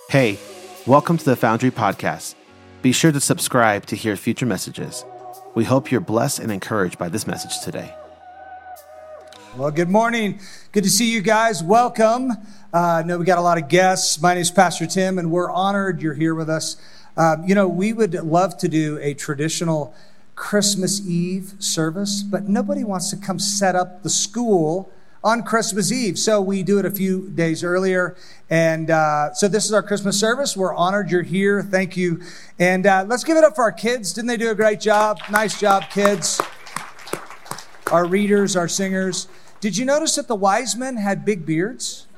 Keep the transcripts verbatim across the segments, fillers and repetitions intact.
Hey, welcome to the Foundry Podcast. Be sure to subscribe to hear future messages. We hope you're blessed and encouraged by this message today. Well, good morning. Good to see you guys. Welcome. Uh, I know we got a lot of guests. My name is Pastor Tim, and we're honored you're here with us. Um, you know, we would love to do a traditional Christmas Eve service, but nobody wants to come set up the school on Christmas Eve. So we do it a few days earlier. And uh, so this is our Christmas service. We're honored you're here. Thank you. And uh, let's give it up for our kids. Didn't they do a great job? Nice job, kids. Our readers, our singers. Did you notice that the wise men had big beards?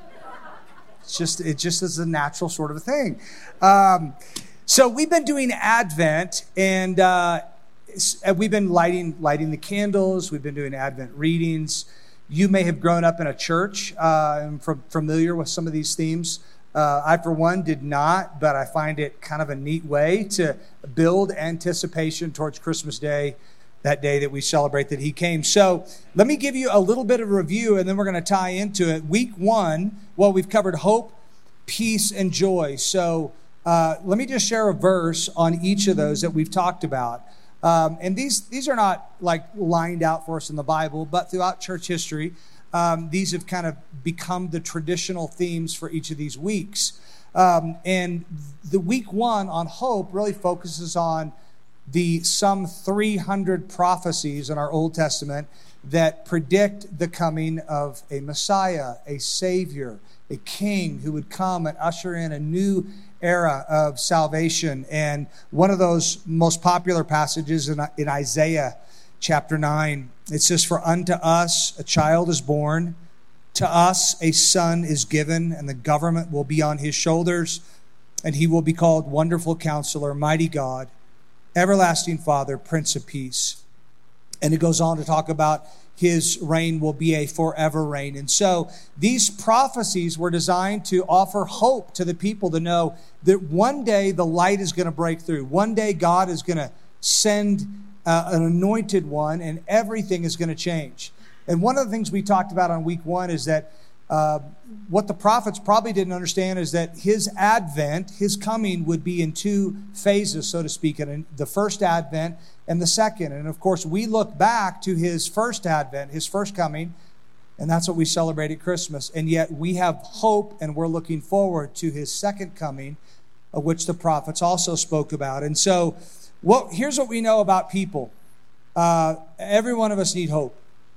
It's just, it just is a natural sort of a thing. Um, so we've been doing Advent, and uh, we've been lighting, lighting the candles. We've been doing Advent readings. You may have grown up in a church uh, and from, familiar with some of these themes. Uh, I, for one, did not, but I find it kind of a neat way to build anticipation towards Christmas Day, that day that we celebrate that he came. So let me give you a little bit of a review, and then we're going to tie into it. Week one, well, we've covered hope, peace, and joy. So uh, let me just share a verse on each of those that we've talked about. Um, and these these are not like lined out for us in the Bible, but throughout church history, um, these have kind of become the traditional themes for each of these weeks. Um, and the week one on hope really focuses on the some three hundred prophecies in our Old Testament that predict the coming of a Messiah, a Savior, a King who would come and usher in a new era of salvation. And one of those most popular passages in, in Isaiah chapter nine, it says, "For unto us a child is born, to us a son is given, and the government will be on his shoulders, and he will be called Wonderful Counselor, Mighty God, Everlasting Father, Prince of Peace." And it goes on to talk about his reign will be a forever reign. And so these prophecies were designed to offer hope to the people to know that one day the light is going to break through. One day God is going to send uh, an anointed one, and everything is going to change. And one of the things we talked about on week one is that uh, what the prophets probably didn't understand is that his advent, his coming, would be in two phases, so to speak, and the first advent and the second. And of course, we look back to his first advent, his first coming, and that's what we celebrate at Christmas. And yet we have hope, and we're looking forward to his second coming, of which the prophets also spoke about. And so what, here's what we know about people. Uh, every one of us need hope.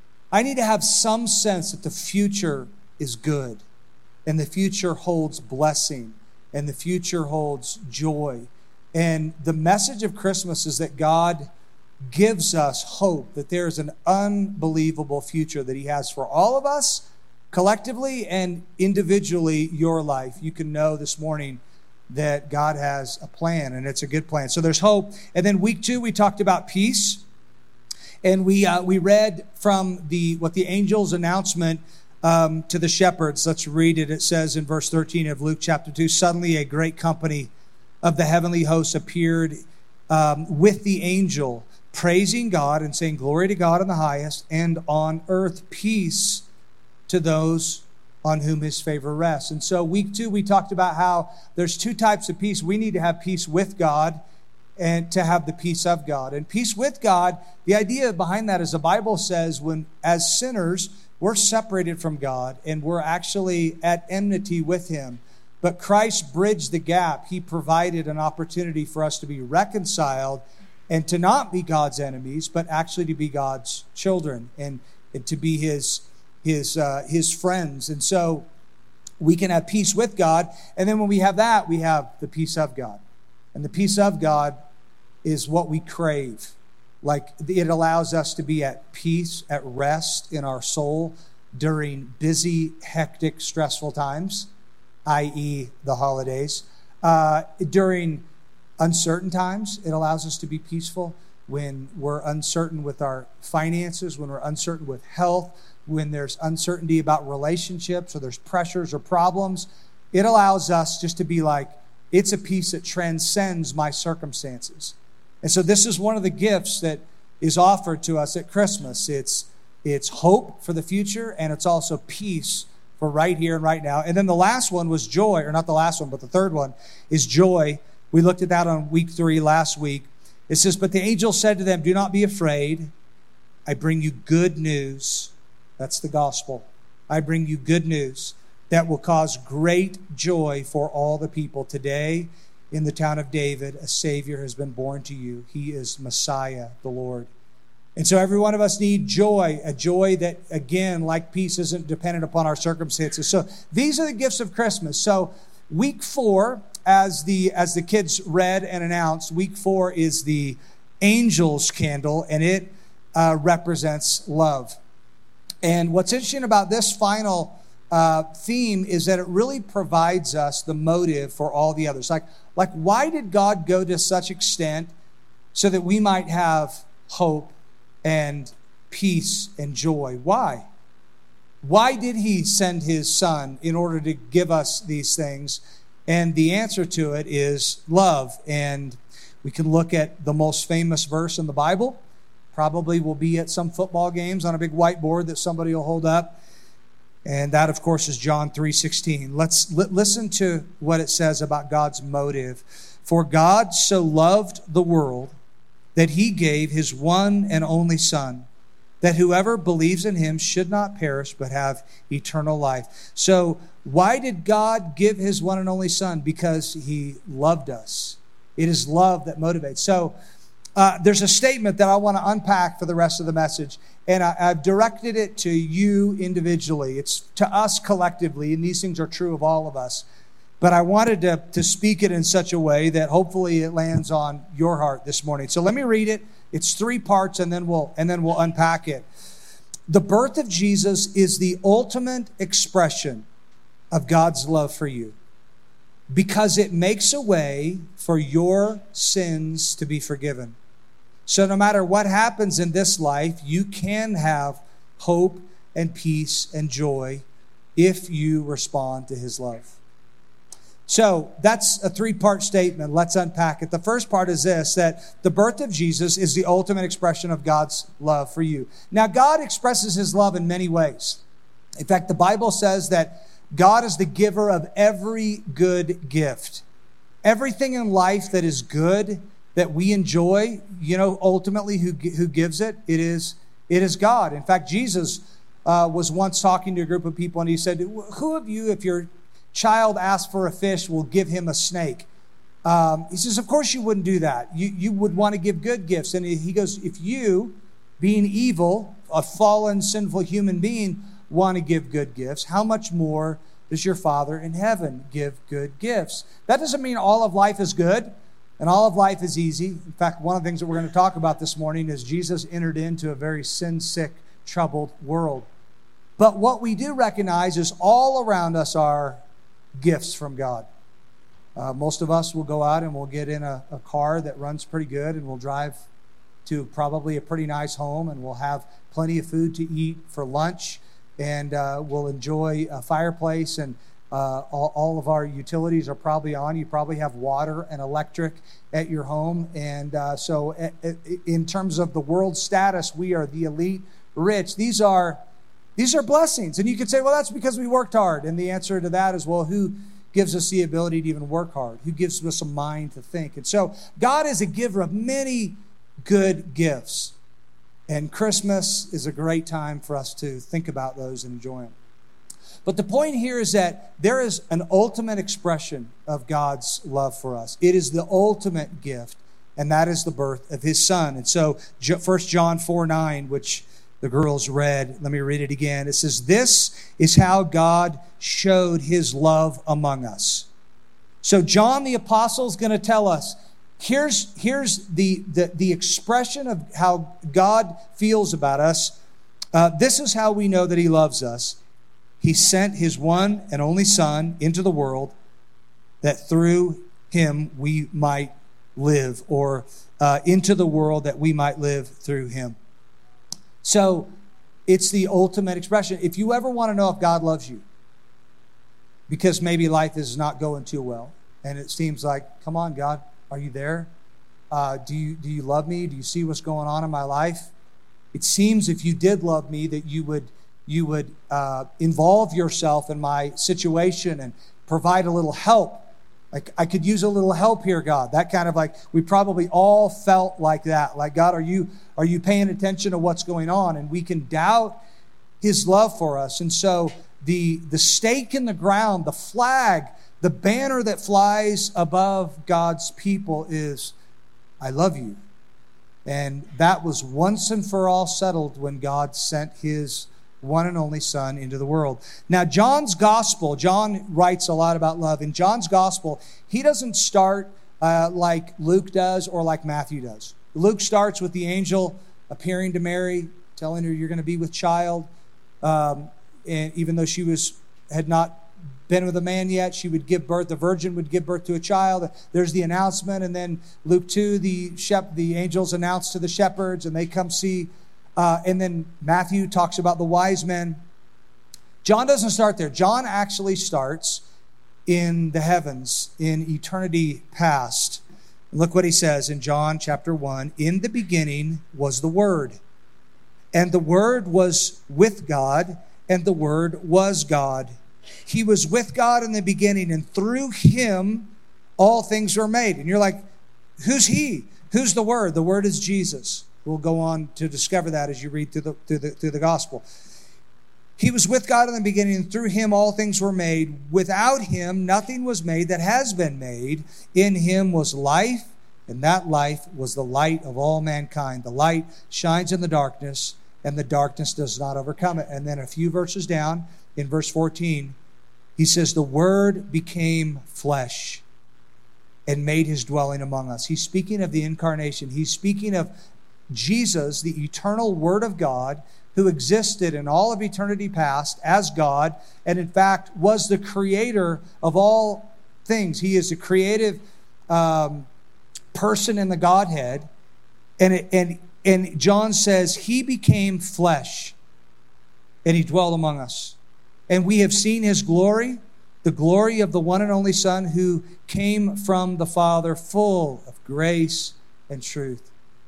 I need to have some sense that the future is good, and the future holds blessing, and the future holds joy. And the message of Christmas is that God gives us hope, that there is an unbelievable future that he has for all of us, collectively and individually, your life. You can know this morning that God has a plan, and it's a good plan. So there's hope. And then week two, we talked about peace. And we uh, we read from the what the angel's announcement um, to the shepherds. Let's read it. It says in verse thirteen of Luke chapter two, "Suddenly a great company of the heavenly hosts appeared um, with the angel, praising God and saying, 'Glory to God in the highest, and on earth peace to those on whom his favor rests.'" And so week two, we talked about how there's two types of peace. We need to have peace with God and to have the peace of God. And peace with God, the idea behind that is the Bible says when, as sinners, we're separated from God and we're actually at enmity with him. But Christ bridged the gap. He provided an opportunity for us to be reconciled and to not be God's enemies, but actually to be God's children and, and to be his, his, uh, his friends. And so we can have peace with God. And then when we have that, we have the peace of God. And the peace of God is what we crave. Like, it allows us to be at peace, at rest in our soul during busy, hectic, stressful times, that is the holidays. Uh, during uncertain times, it allows us to be peaceful. When we're uncertain with our finances, when we're uncertain with health, when there's uncertainty about relationships or there's pressures or problems, it allows us just to be like, it's a peace that transcends my circumstances. And so this is one of the gifts that is offered to us at Christmas. It's, it's hope for the future, and it's also peace for right here and right now. And then the last one was joy, or not the last one, but the third one is joy. We looked at that on week three last week. It says, but the angel said to them, do not be afraid. I bring you good news. That's the gospel. I bring you good news that will cause great joy for all the people. Today, in the town of David, a Savior has been born to you. He is Messiah, the Lord. And so every one of us need joy, a joy that, again, like peace, isn't dependent upon our circumstances. So these are the gifts of Christmas. So week four, as the as the kids read and announced, week four is the angel's candle, and it uh, represents love. And what's interesting about this final uh, theme is that it really provides us the motive for all the others. Like, like, why did God go to such extent so that we might have hope and peace and joy? Why? Why did he send his son in order to give us these things? And the answer to it is love. And we can look at the most famous verse in the Bible. Probably will be at some football games on a big whiteboard that somebody will hold up. And that, of course, is John three sixteen. Let's li- listen to what it says about God's motive. For God so loved the world that he gave his one and only Son, that whoever believes in him should not perish but have eternal life. So why did God give his one and only Son? Because he loved us. It is love that motivates. So uh, there's a statement that I want to unpack for the rest of the message, and I, I've directed it to you individually. It's to us collectively, and these things are true of all of us. But I wanted to, to speak it in such a way that hopefully it lands on your heart this morning. So let me read it. It's three parts, and then we'll and then we'll unpack it. The birth of Jesus is the ultimate expression of God's love for you, because it makes a way for your sins to be forgiven. So no matter what happens in this life, you can have hope and peace and joy if you respond to his love. So that's a three-part statement. Let's unpack it. The first part is this, that the birth of Jesus is the ultimate expression of God's love for you. Now, God expresses his love in many ways. In fact, the Bible says that God is the giver of every good gift. Everything in life that is good, that we enjoy, you know, ultimately who who gives it, it is it is God. In fact, Jesus uh, was once talking to a group of people, and he said, who of you, if your child asks for a fish, will give him a snake? Um, he says, of course you wouldn't do that. You, you would want to give good gifts. And he goes, if you, being evil, a fallen, sinful human being, want to give good gifts, how much more does your Father in heaven give good gifts? That doesn't mean all of life is good and all of life is easy. In fact, one of the things that we're going to talk about this morning is Jesus entered into a very sin-sick, troubled world. But what we do recognize is all around us are gifts from God. Uh, most of us will go out and we'll get in a, a car that runs pretty good, and we'll drive to probably a pretty nice home, and we'll have plenty of food to eat for lunch, and uh, we'll enjoy a fireplace, and uh, all, all of our utilities are probably on. You probably have water and electric at your home. And uh, so a, a, in terms of the world status, we are the elite rich. These are These are blessings. And you could say, well, that's because we worked hard. And the answer to that is, well, who gives us the ability to even work hard? Who gives us a mind to think? And so God is a giver of many good gifts. And Christmas is a great time for us to think about those and enjoy them. But the point here is that there is an ultimate expression of God's love for us. It is the ultimate gift, and that is the birth of his Son. And so First John four nine, which the girls read, let me read it again. It says, this is how God showed his love among us. So John the Apostle is going to tell us, here's, here's the, the, the expression of how God feels about us. Uh, this is how we know that he loves us. He sent his one and only Son into the world that through him we might live, or uh, into the world that we might live through him. So it's the ultimate expression. If you ever want to know if God loves you, because maybe life is not going too well, and it seems like, come on, God, are you there? Uh, do you do you love me? Do you see what's going on in my life? It seems if you did love me that you would you would uh, involve yourself in my situation and provide a little help. Like, I could use a little help here, God. That kind of like, we probably all felt like that. Like, God, are you are you paying attention to what's going on? And we can doubt his love for us. And so the, the stake in the ground, the flag, the banner that flies above God's people is, I love you. And that was once and for all settled when God sent his one and only Son into the world. Now, John's gospel, John writes a lot about love. In John's gospel, he doesn't start uh, like Luke does or like Matthew does. Luke starts with the angel appearing to Mary, telling her you're going to be with child. Um, and even though she was had not been with a man yet, she would give birth. The virgin would give birth to a child. There's the announcement. And then Luke two, the, shep, the angels announce to the shepherds, and they come see. Uh, and then Matthew talks about the wise men. John doesn't start there. John actually starts in the heavens, in eternity past. Look what he says in John chapter one. In the beginning was the Word, and the Word was with God, and the Word was God. He was with God in the beginning, and through him all things were made. And you're like, who's he? Who's the Word? The Word is Jesus. We'll go on to discover that as you read through the, through the, through the gospel. He was with God in the beginning, and through him all things were made. Without him, nothing was made that has been made. In him was life, and that life was the light of all mankind. The light shines in the darkness, and the darkness does not overcome it. And then a few verses down, in verse fourteen, he says, the Word became flesh and made his dwelling among us. He's speaking of the incarnation. He's speaking of Jesus, the eternal Word of God, who existed in all of eternity past as God, and in fact was the creator of all things. He is a creative um, person in the Godhead. And, it, and, and John says, he became flesh, and he dwelled among us. And we have seen his glory, the glory of the one and only Son who came from the Father, full of grace and truth.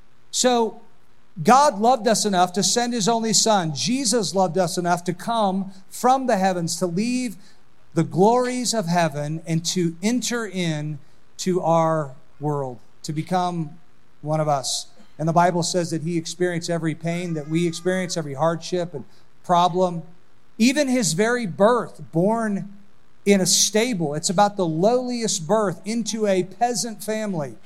So God loved us enough to send his only Son. Jesus loved us enough to come from the heavens, to leave the glories of heaven and to enter in to our world, to become one of us. And the Bible says that he experienced every pain that we experience, every hardship and problem. Even his very birth, born in a stable. It's about the lowliest birth into a peasant family.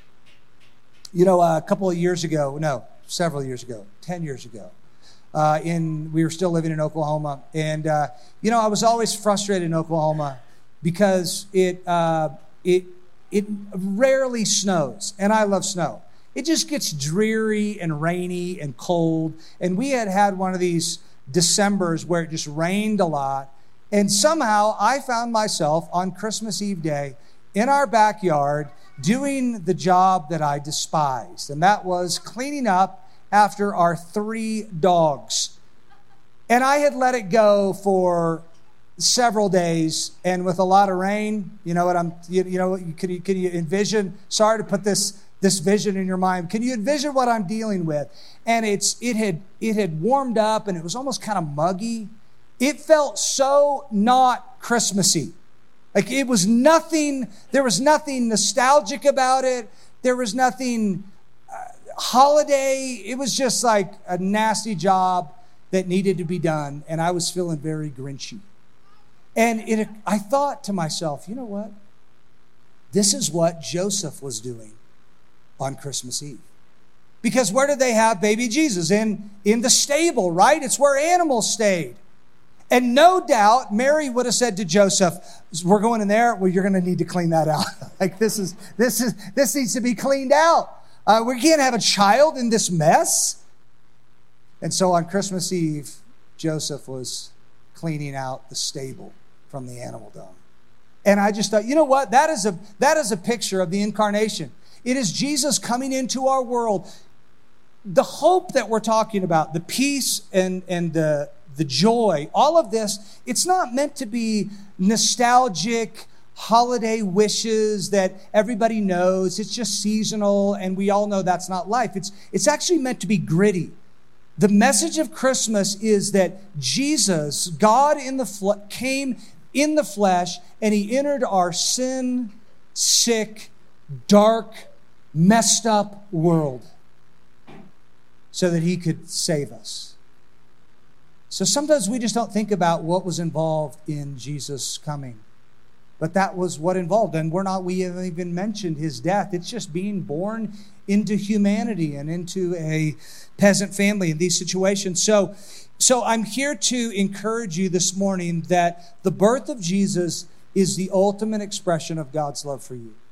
You know, uh, a couple of years ago, no, several years ago, ten years ago, uh, in we were still living in Oklahoma. And, uh, you know, I was always frustrated in Oklahoma because it, uh, it, it rarely snows, and I love snow. It just gets dreary and rainy and cold. And we had had one of these Decembers where it just rained a lot. And somehow I found myself on Christmas Eve day in our backyard doing the job that I despised. And that was cleaning up after our three dogs. And I had let it go for several days, and with a lot of rain, you know what I'm, you, you know, could you, could you envision, sorry to put this this vision in your mind. Can you envision what I'm dealing with? And it's it had it had warmed up, and it was almost kind of muggy. It felt so not Christmassy. Like it was nothing, there was nothing nostalgic about it. There was nothing uh, holiday. It was just like a nasty job that needed to be done. And I was feeling very grinchy. And it, I thought to myself, you know what? This is what Joseph was doing on Christmas Eve. Because where did they have baby Jesus? In, in the stable, right? It's where animals stayed. And no doubt, Mary would have said to Joseph, we're going in there, well, you're going to need to clean that out. Like this is, this is, this needs to be cleaned out. Uh, we can't have a child in this mess. And so on Christmas Eve, Joseph was cleaning out the stable from the animal dung. And I just thought, you know what? That is a, that is a picture of the incarnation. It is Jesus coming into our world. The hope that we're talking about, the peace and, and the, the joy, all of this, it's not meant to be nostalgic holiday wishes that everybody knows. It's just seasonal, and we all know that's not life. It's, it's actually meant to be gritty. The message of Christmas is that Jesus, God in the fle- came in the flesh, and he entered our sin, sick, dark, messed up world so that he could save us. So sometimes we just don't think about what was involved in Jesus coming. But that was what involved. And we're not, we haven't even mentioned his death. It's just being born into humanity and into a peasant family in these situations. So, so I'm here to encourage you this morning that the birth of Jesus is the ultimate expression of God's love for you.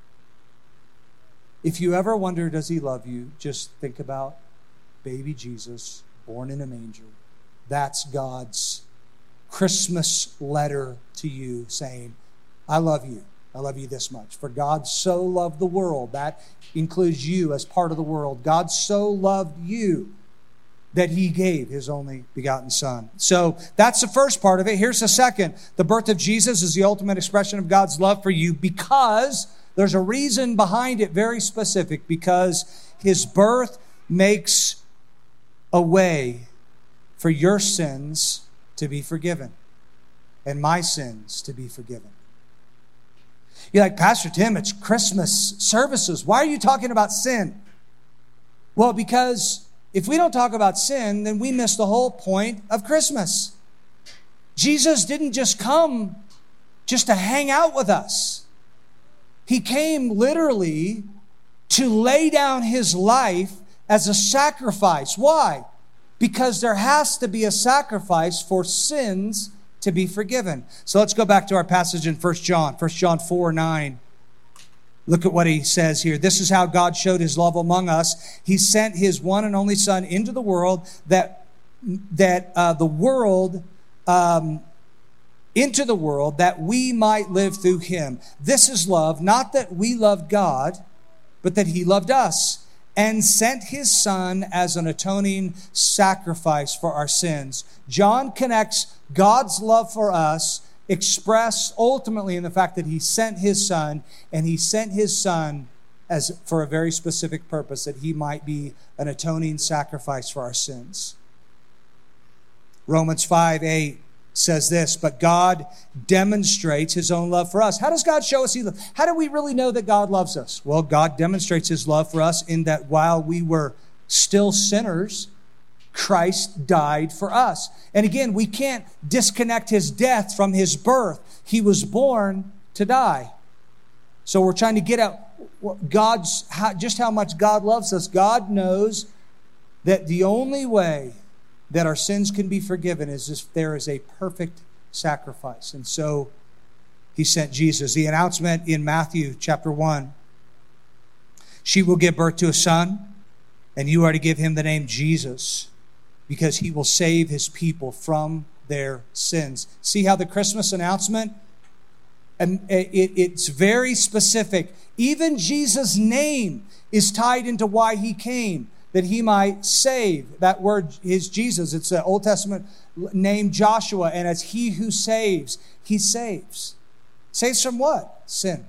If you ever wonder, does he love you? Just think about baby Jesus born in a manger. That's God's Christmas letter to you saying, I love you. I love you this much. For God so loved the world. That includes you as part of the world. God so loved you that he gave his only begotten son. So that's the first part of it. Here's the second. The birth of Jesus is the ultimate expression of God's love for you because there's a reason behind it, very specific, because his birth makes a way for your sins to be forgiven and my sins to be forgiven. You're like, Pastor Tim, it's Christmas services. Why are you talking about sin? Well, because if we don't talk about sin, then we miss the whole point of Christmas. Jesus didn't just come just to hang out with us. He came literally to lay down his life as a sacrifice. Why? Because there has to be a sacrifice for sins to be forgiven. So let's go back to our passage in First John, First John four nine. Look at what he says here. This is how God showed his love among us. He sent his one and only Son into the world that, that uh, the world, um, into the world that we might live through him. This is love, not that we loved God, but that he loved us and sent his Son as an atoning sacrifice for our sins. John connects God's love for us expressed ultimately in the fact that he sent his Son, and he sent his Son as for a very specific purpose, that he might be an atoning sacrifice for our sins. Romans five eight says this, but God demonstrates his own love for us. How does God show us he loves? How do we really know that God loves us? Well, God demonstrates his love for us in that while we were still sinners, Christ died for us. And again, we can't disconnect his death from his birth. He was born to die. So we're trying to get at God's, how, just how much God loves us. God knows that the only way that our sins can be forgiven is if there is a perfect sacrifice. And so he sent Jesus. The announcement in Matthew chapter one, she will give birth to a son, and you are to give him the name Jesus, because he will save his people from their sins. See how the Christmas announcement, and it, it's very specific. Even Jesus' name is tied into why he came, that he might save. That word is Jesus. It's the Old Testament name Joshua, and as he who saves, he saves. Saves from what? Sin.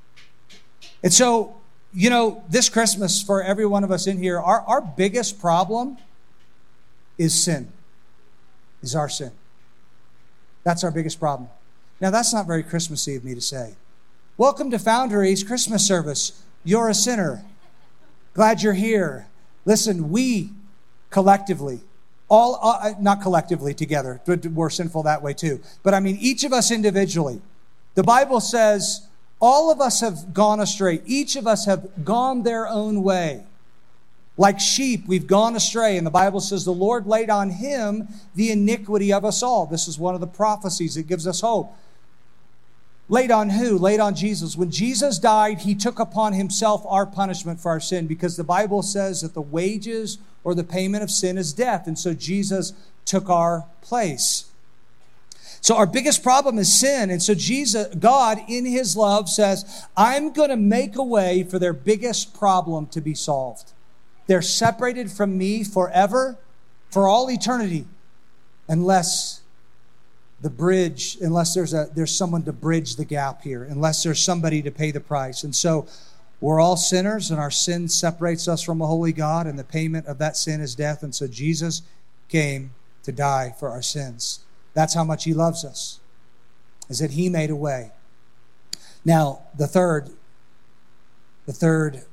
And so, you know, this Christmas for every one of us in here, our, our biggest problem is sin, is our sin. That's our biggest problem. Now, that's not very Christmassy of me to say. Welcome to Foundry's Christmas service. You're a sinner. Glad you're here. Listen, we collectively, all uh, not collectively together, we're sinful that way too, but I mean each of us individually. The Bible says all of us have gone astray. Each of us have gone their own way. Like sheep, we've gone astray. And the Bible says the Lord laid on him the iniquity of us all. This is one of the prophecies that gives us hope. Laid on who? Laid on Jesus. When Jesus died, he took upon himself our punishment for our sin, because the Bible says that the wages or the payment of sin is death. And so Jesus took our place. So our biggest problem is sin. And so Jesus, God in his love says, I'm going to make a way for their biggest problem to be solved. They're separated from me forever, for all eternity, unless the bridge, unless there's a there's someone to bridge the gap here, unless there's somebody to pay the price. And so we're all sinners, and our sin separates us from a holy God, and the payment of that sin is death. And so Jesus came to die for our sins. That's how much he loves us, is that he made a way. Now, the third, the third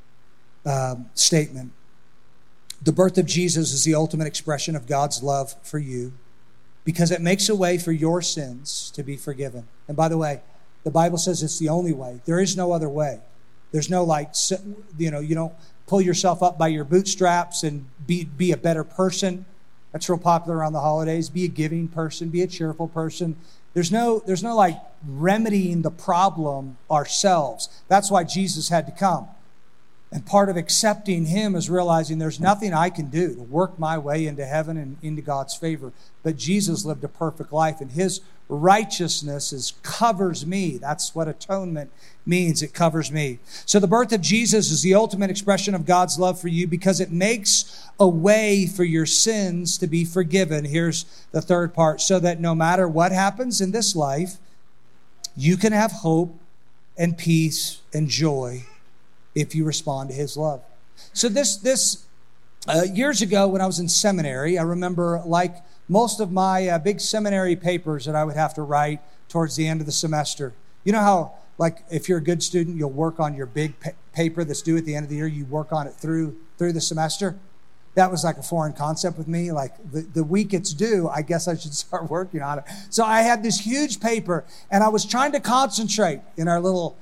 um, statement, the birth of Jesus is the ultimate expression of God's love for you because it makes a way for your sins to be forgiven. And by the way, the Bible says it's the only way. There is no other way. There's no like, you know, you don't pull yourself up by your bootstraps and be, be a better person. That's real popular around the holidays. Be a giving person, be a cheerful person. There's no, there's no like remedying the problem ourselves. That's why Jesus had to come. And part of accepting him is realizing there's nothing I can do to work my way into heaven and into God's favor. But Jesus lived a perfect life, and his righteousness is, covers me. That's what atonement means. It covers me. So the birth of Jesus is the ultimate expression of God's love for you because it makes a way for your sins to be forgiven. Here's the third part. So that no matter what happens in this life, you can have hope and peace and joy if you respond to his love. So this, this uh, years ago when I was in seminary, I remember like most of my uh, big seminary papers that I would have to write towards the end of the semester. You know how, like, if you're a good student, you'll work on your big pa- paper that's due at the end of the year. You work on it through through the semester. That was like a foreign concept with me. Like the, the week it's due, I guess I should start working on it. So I had this huge paper, and I was trying to concentrate in our little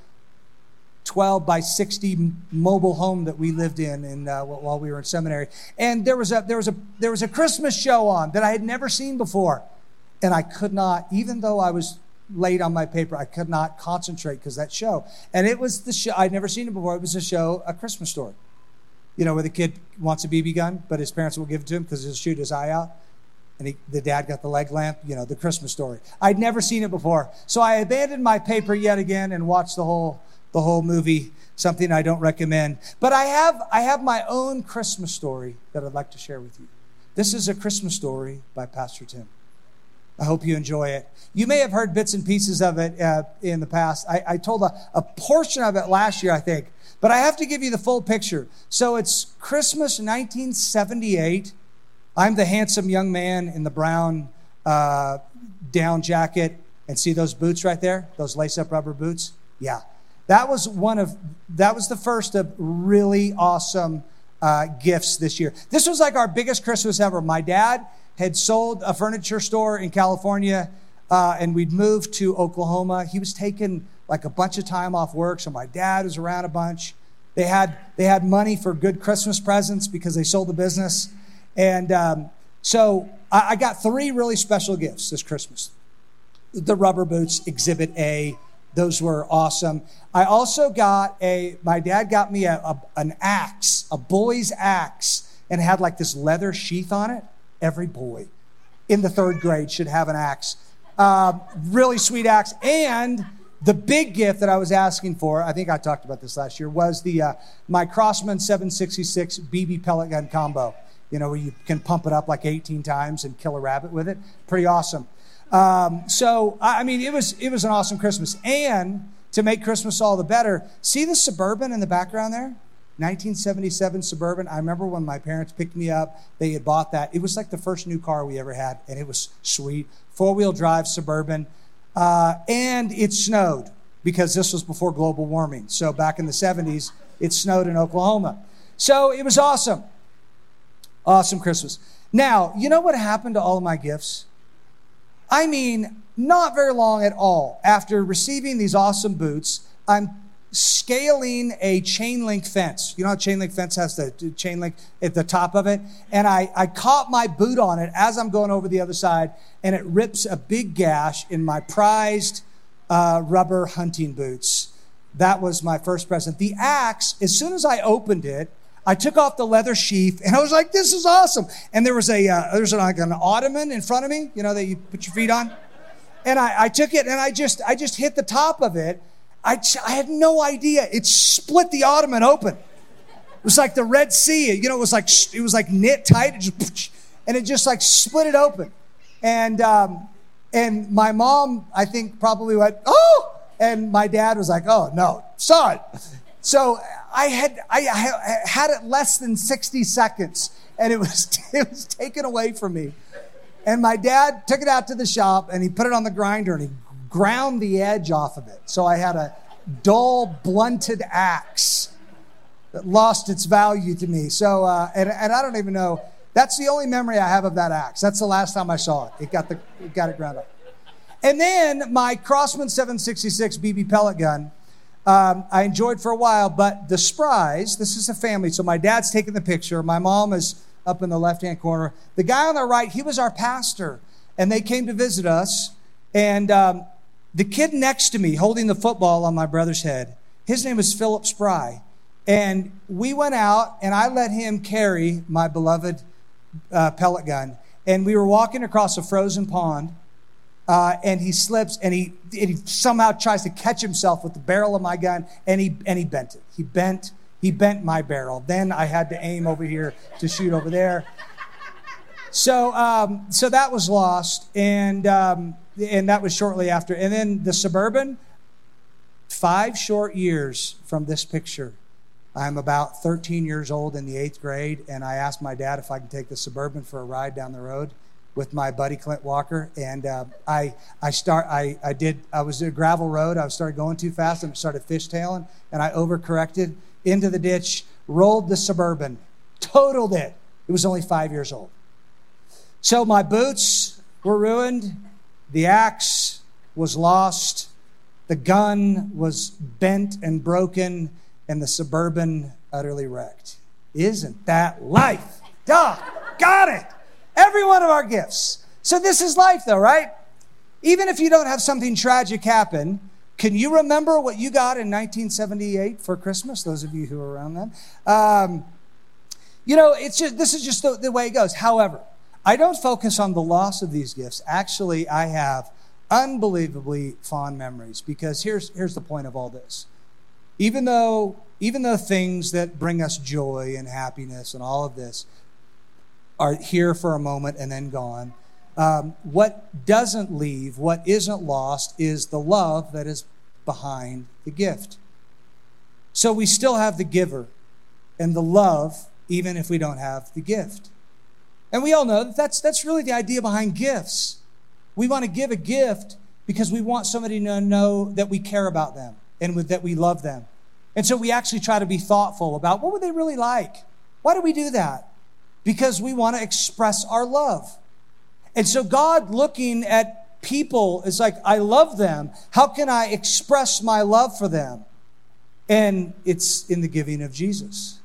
twelve by sixty mobile home that we lived in, in uh, while we were in seminary. And there was a there was a there was a Christmas show on that I had never seen before, and I could not, even though I was late on my paper, I could not concentrate because that show. And it was the show I'd never seen it before. It was a show, A Christmas Story. You know, where the kid wants a B B gun, but his parents will give it to him because he'll shoot his eye out. And he, the dad got the leg lamp, you know, The Christmas Story. I'd never seen it before. So I abandoned my paper yet again and watched the whole the whole movie, something I don't recommend. But I have I have my own Christmas story that I'd like to share with you. This is A Christmas Story by Pastor Tim. I hope you enjoy it. You may have heard bits and pieces of it uh, in the past. I, I told a, a portion of it last year, I think. But I have to give you the full picture. So it's Christmas nineteen seventy-eight. I'm the handsome young man in the brown uh, down jacket. And see those boots right there? Those lace-up rubber boots? Yeah. That was one of, that was the first of really awesome uh, gifts this year. This was like our biggest Christmas ever. My dad had sold a furniture store in California, uh, and we'd moved to Oklahoma. He was taking like a bunch of time off work, so my dad was around a bunch. They had they had money for good Christmas presents because they sold the business. And um, so I, I got three really special gifts this Christmas. The rubber boots, Exhibit A. Those were awesome. I also got a, my dad got me a, a an axe, a boy's axe, and it had like this leather sheath on it. Every boy in the third grade should have an axe. Uh, really sweet axe. And the big gift that I was asking for, I think I talked about this last year, was the uh, my Crossman seven sixty-six B B pellet gun combo. You know, where you can pump it up like eighteen times and kill a rabbit with it. Pretty awesome. Um, so, I mean, it was it was an awesome Christmas. And to make Christmas all the better, see the Suburban in the background there? nineteen seventy-seven Suburban. I remember when my parents picked me up, they had bought that. It was like the first new car we ever had, and it was sweet. Four-wheel drive Suburban. Uh, and it snowed because this was before global warming. So back in the seventies, it snowed in Oklahoma. So it was awesome. Awesome Christmas. Now, you know what happened to all of my gifts? I mean, not very long at all. After receiving these awesome boots, I'm scaling a chain link fence. You know how chain link fence has the chain link at the top of it? And I, I caught my boot on it as I'm going over the other side, and it rips a big gash in my prized uh, rubber hunting boots. That was my first present. The axe, as soon as I opened it, I took off the leather sheath, and I was like, this is awesome. And there was a uh, there was like an ottoman in front of me, you know, that you put your feet on. And I, I took it, and I just I just hit the top of it. I, I had no idea. It split the ottoman open. It was like the Red Sea. You know, it was like it was like knit tight. It just, and it just like split it open. And um, and my mom, I think, probably went, oh! And my dad was like, oh, no, saw it. So I had I, I had it less than sixty seconds, and it was it was taken away from me. And my dad took it out to the shop, and he put it on the grinder, and he ground the edge off of it. So I had a dull, blunted axe that lost its value to me. So, uh, and, and I don't even know. That's the only memory I have of that axe. That's the last time I saw it. It got the it got it ground up. And then my Crossman seven sixty-six B B pellet gun, um, I enjoyed for a while. But the Spries, this is a family. So my dad's taking the picture. My mom is up in the left-hand corner. The guy on the right, he was our pastor. And they came to visit us. And um, the kid next to me holding the football on my brother's head, his name was Philip Spry. And we went out, and I let him carry my beloved uh, pellet gun. And we were walking across a frozen pond, uh, and he slips, and he, and he somehow tries to catch himself with the barrel of my gun, and he and he bent it. He bent he bent my barrel. Then I had to aim over here to shoot over there. So um, so that was lost, and um, and that was shortly after. And then the Suburban, five short years from this picture. I'm about thirteen years old in the eighth grade, and I asked my dad if I could take the Suburban for a ride down the road with my buddy Clint Walker. And uh, I I start I I did I was at a gravel road. I started going too fast and started fishtailing, and I overcorrected into the ditch, rolled the Suburban, totaled it. It was only five years old. So my boots were ruined, the axe was lost, the gun was bent and broken, and the Suburban utterly wrecked. Isn't that life? Duh, got it. Every one of our gifts. So this is life though, right? Even if you don't have something tragic happen, can you remember what you got in nineteen seventy-eight for Christmas? Those of you who were around then. Um, you know, it's just, this is just the, the way it goes. However, I don't focus on the loss of these gifts. Actually, I have unbelievably fond memories, because here's here's the point of all this. Even though, even though things that bring us joy and happiness and all of this are here for a moment and then gone, um, what doesn't leave, what isn't lost, is the love that is behind the gift. So we still have the giver and the love, even if we don't have the gift. And we all know that that's, that's really the idea behind gifts. We want to give a gift because we want somebody to know that we care about them and with, that we love them. And so we actually try to be thoughtful about what would they really like? Why do we do that? Because we want to express our love. And so God, looking at people, is like, I love them. How can I express my love for them? And it's in the giving of Jesus.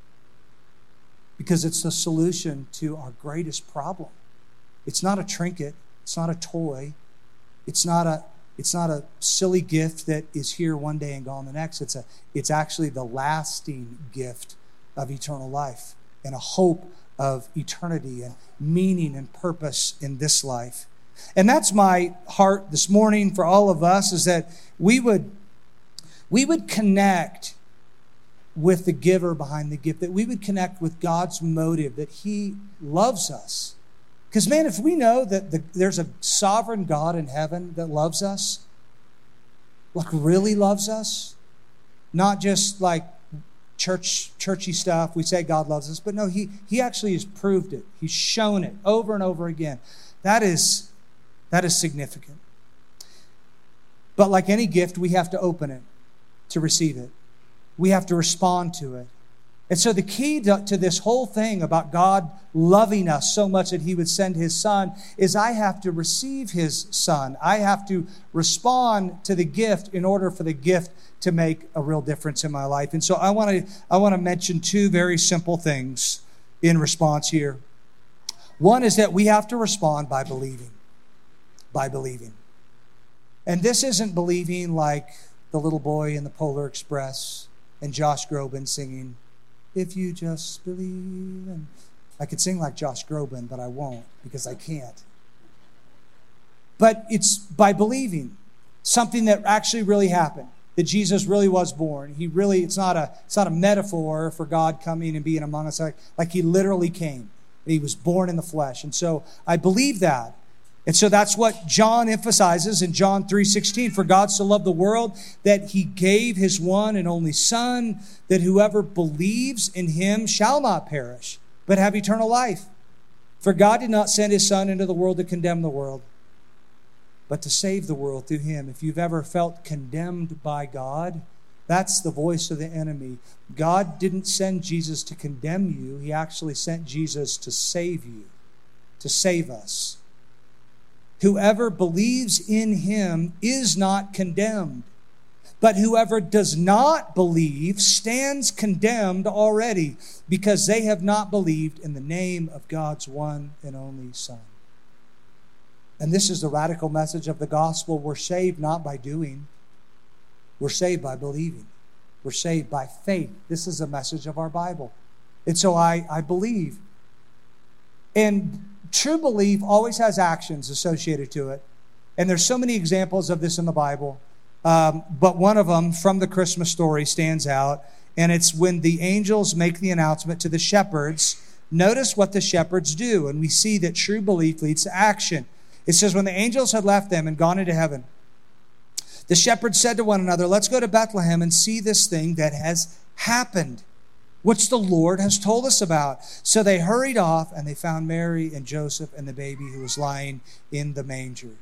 Because it's the solution to our greatest problem. It's not a trinket. It's not a toy. It's not a It's not a silly gift that is here one day and gone the next. It's a, it's actually the lasting gift of eternal life and a hope of eternity and meaning and purpose in this life. And that's my heart this morning for all of us, is that we would, we would connect with the giver behind the gift, that we would connect with God's motive, that he loves us. Because, man, if we know that the, there's a sovereign God in heaven that loves us, like really loves us, not just like church, churchy stuff, we say God loves us, but no, he, he actually has proved it. He's shown it over and over again. That is, that is significant. But like any gift, we have to open it to receive it. We have to respond to it. And so the key to, to this whole thing about God loving us so much that he would send his son is I have to receive his son. I have to respond to the gift in order for the gift to make a real difference in my life. And so I want to I want to mention two very simple things in response here. One is that we have to respond by believing. By believing. And this isn't believing like the little boy in the Polar Express and Josh Groban singing, "If you just believe." And I could sing like Josh Groban, but I won't because I can't. But it's by believing something that actually really happened, that Jesus really was born. He really, it's not a, it's not a metaphor for God coming and being among us, like, like he literally came. He was born in the flesh. And so I believe that. And so that's what John emphasizes in John three sixteen. For God so loved the world that he gave his one and only Son, that whoever believes in him shall not perish, but have eternal life. For God did not send his Son into the world to condemn the world, but to save the world through him. If you've ever felt condemned by God, that's the voice of the enemy. God didn't send Jesus to condemn you. He actually sent Jesus to save you, to save us. Whoever believes in him is not condemned, but whoever does not believe stands condemned already, because they have not believed in the name of God's one and only Son. And this is the radical message of the gospel. We're saved not by doing. We're saved by believing. We're saved by faith. This is a message of our Bible. And so I, I believe. And true belief always has actions associated to it. And there's so many examples of this in the Bible. Um, but one of them from the Christmas story stands out. And it's when the angels make the announcement to the shepherds. Notice what the shepherds do. And we see that true belief leads to action. It says, when the angels had left them and gone into heaven, the shepherds said to one another, let's go to Bethlehem and see this thing that has happened, which the Lord has told us about. So they hurried off, and they found Mary and Joseph and the baby who was lying in the manger.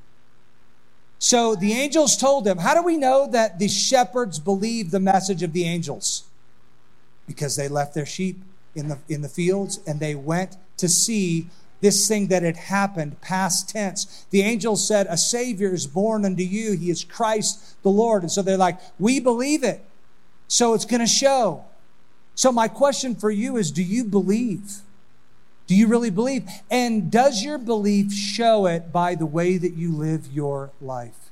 So the angels told them. How do we know that the shepherds believed the message of the angels? Because they left their sheep in the, in the fields, and they went to see this thing that had happened, past tense. The angels said, a Savior is born unto you. He is Christ the Lord. And so they're like, we believe it. So it's going to show. So my question for you is, do you believe? Do you really believe? And does your belief show it by the way that you live your life?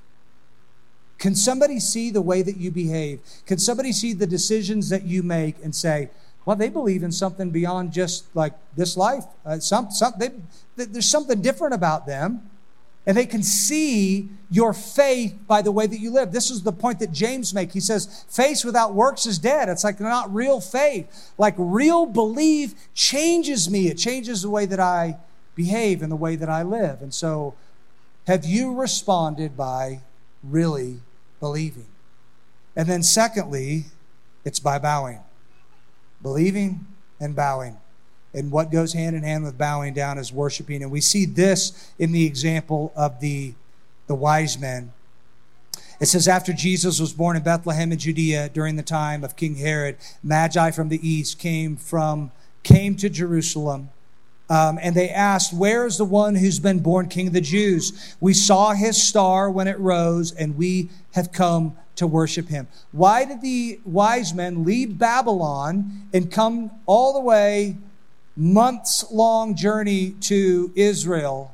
Can somebody see the way that you behave? Can somebody see the decisions that you make and say, well, they believe in something beyond just like this life. Uh, some, some, they, there's something different about them. And they can see your faith by the way that you live. This is the point that James makes. He says, faith without works is dead. It's like not real faith. Like real belief changes me. It changes the way that I behave and the way that I live. And so have you responded by really believing? And then secondly, it's by bowing. Believing and bowing. And what goes hand in hand with bowing down is worshiping. And we see this in the example of the, the wise men. It says, after Jesus was born in Bethlehem in Judea during the time of King Herod, Magi from the east came from came to Jerusalem. Um, and they asked, where is the one who's been born King of the Jews? We saw his star when it rose, and we have come to worship him. Why did the wise men leave Babylon and come all the way, months-long journey to Israel,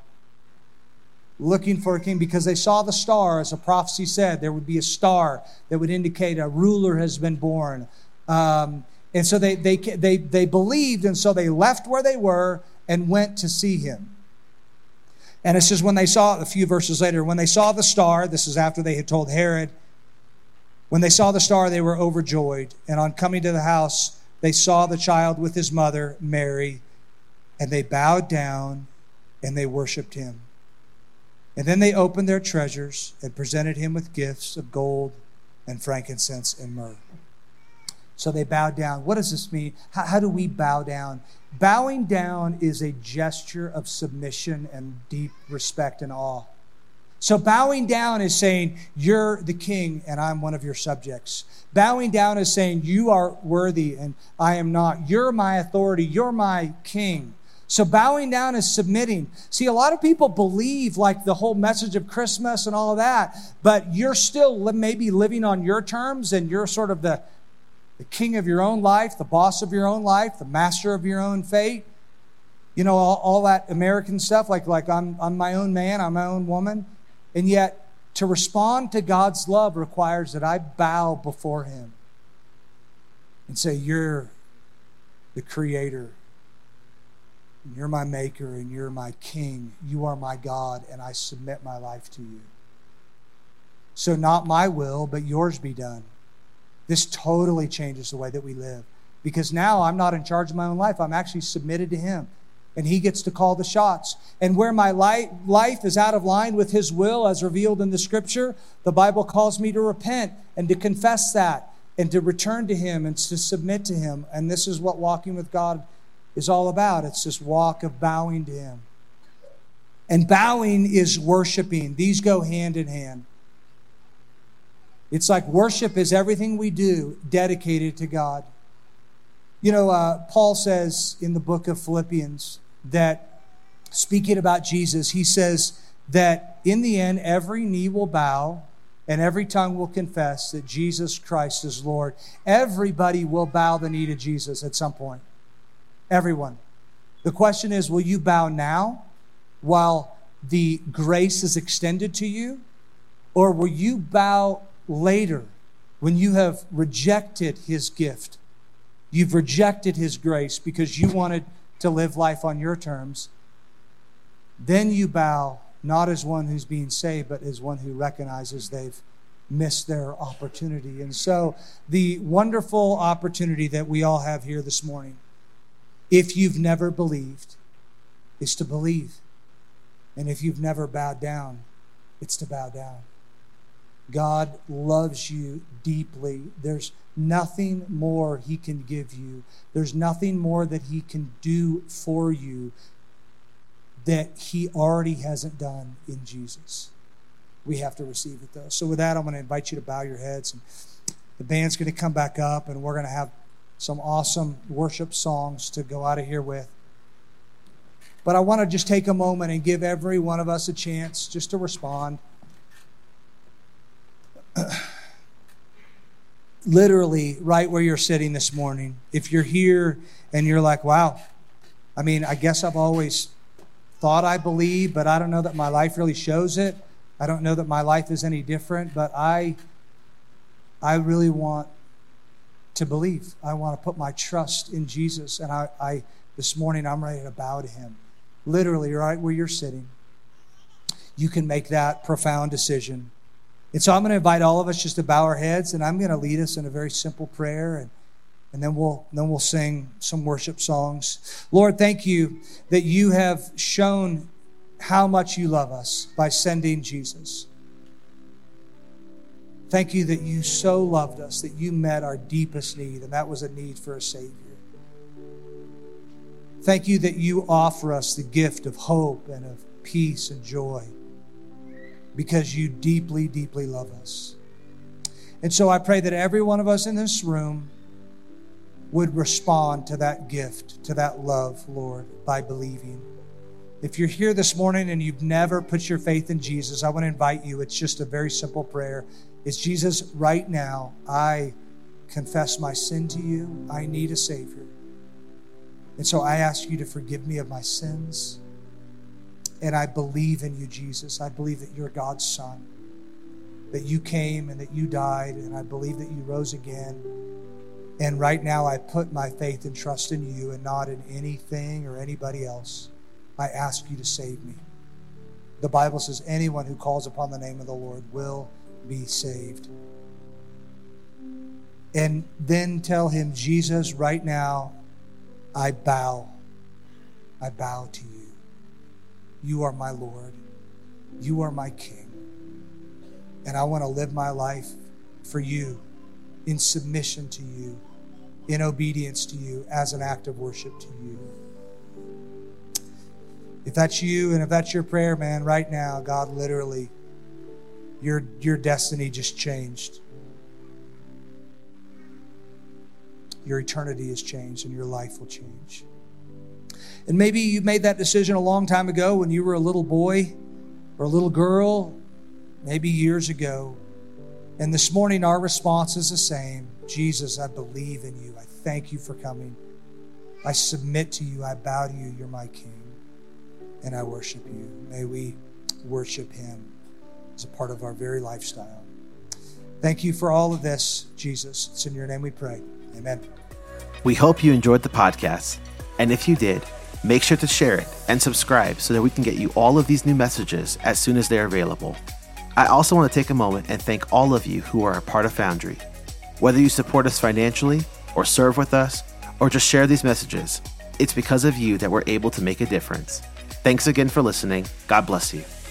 looking for a king? Because they saw the star, as a prophecy said, there would be a star that would indicate a ruler has been born. Um, and so they, they, they, they believed, and so they left where they were and went to see him. And it says when they saw, a few verses later, when they saw the star, this is after they had told Herod, when they saw the star, they were overjoyed. And on coming to the house, they saw the child with his mother, Mary, and they bowed down and they worshiped him. And then they opened their treasures and presented him with gifts of gold and frankincense and myrrh. So they bowed down. What does this mean? How, how do we bow down? Bowing down is a gesture of submission and deep respect and awe. So bowing down is saying, you're the king and I'm one of your subjects. Bowing down is saying, you are worthy and I am not. You're my authority. You're my king. So bowing down is submitting. See, a lot of people believe like the whole message of Christmas and all of that, but you're still maybe living on your terms, and you're sort of the, the king of your own life, the boss of your own life, the master of your own fate. You know, all, all that American stuff, like, like I'm, I'm my own man, I'm my own woman. And yet, to respond to God's love requires that I bow before him and say, you're the creator, and you're my maker, and you're my king. You are my God, and I submit my life to you. So not my will, but yours be done. This totally changes the way that we live. Because now I'm not in charge of my own life. I'm actually submitted to him. and he gets to call the shots. And where my life, life is out of line with his will as revealed in the scripture, the Bible calls me to repent and to confess that and to return to him and to submit to him. And this is what walking with God is all about. It's this walk of bowing to him. And bowing is worshiping. These go hand in hand. It's like worship is everything we do dedicated to God. You know, uh, Paul says in the book of Philippians that, speaking about Jesus, he says that in the end, every knee will bow and every tongue will confess that Jesus Christ is Lord. Everybody will bow the knee to Jesus at some point. Everyone. The question is, will you bow now while the grace is extended to you? Or will you bow later when you have rejected his gift? You've rejected his grace because you wanted to live life on your terms. Then you bow not as one who's being saved, but as one who recognizes they've missed their opportunity. And so the wonderful opportunity that we all have here this morning, if you've never believed, is to believe. And if you've never bowed down, it's to bow down. God loves you deeply. There's nothing more he can give you. There's nothing more that he can do for you that he already hasn't done in Jesus. We have to receive it, though. So with that, I'm going to invite you to bow your heads. And the band's going to come back up, and we're going to have some awesome worship songs to go out of here with. But I want to just take a moment and give every one of us a chance just to respond. Literally, right where you're sitting this morning. If you're here and you're like, wow, I mean, I guess I've always thought I believe, but I don't know that my life really shows it. I don't know that my life is any different, but I, I really want to believe. I want to put my trust in Jesus. And I, I this morning, I'm ready to bow to him. Literally, right where you're sitting. You can make that profound decision. And so I'm going to invite all of us just to bow our heads, and I'm going to lead us in a very simple prayer, and, and then we'll then we'll sing some worship songs. Lord, thank you that you have shown how much you love us by sending Jesus. Thank you that you so loved us, that you met our deepest need, and that was a need for a Savior. Thank you that you offer us the gift of hope and of peace and joy, because you deeply, deeply love us. And so I pray that every one of us in this room would respond to that gift, to that love, Lord, by believing. If you're here this morning and you've never put your faith in Jesus, I want to invite you. It's just a very simple prayer. It's, Jesus, right now, I confess my sin to you. I need a Savior. And so I ask you to forgive me of my sins. And I believe in you, Jesus. I believe that you're God's Son, that you came and that you died, and I believe that you rose again. And right now I put my faith and trust in you and not in anything or anybody else. I ask you to save me. The Bible says anyone who calls upon the name of the Lord will be saved. And then tell him, Jesus, right now, I bow. I bow to you. You are my Lord. You are my King. And I want to live my life for you, in submission to you, in obedience to you, as an act of worship to you. If that's you and if that's your prayer, man, right now, God, literally, your, your destiny just changed. Your eternity has changed and your life will change. And maybe you made that decision a long time ago when you were a little boy or a little girl, maybe years ago. And this morning our response is the same. Jesus, I believe in you. I thank you for coming. I submit to you. I bow to you. You're my King. And I worship you. May we worship him as a part of our very lifestyle. Thank you for all of this, Jesus. It's in your name we pray. Amen. We hope you enjoyed the podcast. And if you did, make sure to share it and subscribe so that we can get you all of these new messages as soon as they're available. I also want to take a moment and thank all of you who are a part of Foundry. Whether you support us financially or serve with us or just share these messages, It's because of you that we're able to make a difference. Thanks again for listening. God bless you.